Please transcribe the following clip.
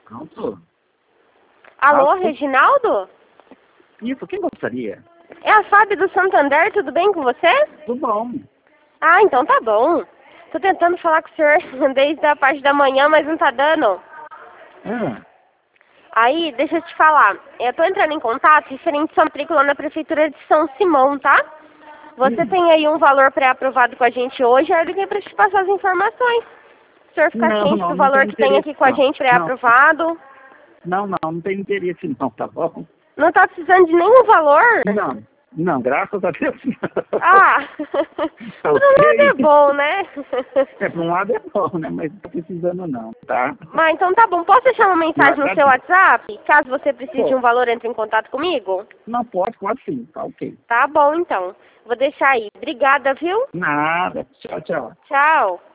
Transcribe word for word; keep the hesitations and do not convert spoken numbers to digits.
Pronto. Alô, Ah, Reginaldo? Isso, quem gostaria? É a Fábio do Santander, tudo bem com você? Tudo bom. Ah, então tá bom. Tô tentando falar com o senhor desde a parte da manhã, mas não tá dando. Ah, Aí, deixa eu te falar. Eu tô entrando em contato referente à sua matrícula na Prefeitura de São Simão, tá? Você hum. tem aí um valor pré-aprovado com a gente hoje, eu liguei pra te passar as informações. O senhor ficar Não, ciente não, do não valor tem que tem interesse, aqui com a não. gente Não, pré-aprovado. não, não, não tem interesse não, tá bom? Não tá precisando de nenhum valor? Não, não, graças a Deus não. Ah, Tá por um lado é ok? bom, né? É, por um lado é bom, né? Mas não tô precisando não, tá? Mas então tá bom, posso deixar uma Eu mensagem no seu agradeço. WhatsApp? Caso você precise de Pô, um valor, entre em contato comigo? não pode, pode sim, tá ok. Tá bom então, vou deixar aí. Obrigada, viu? Nada, tchau, tchau. Tchau.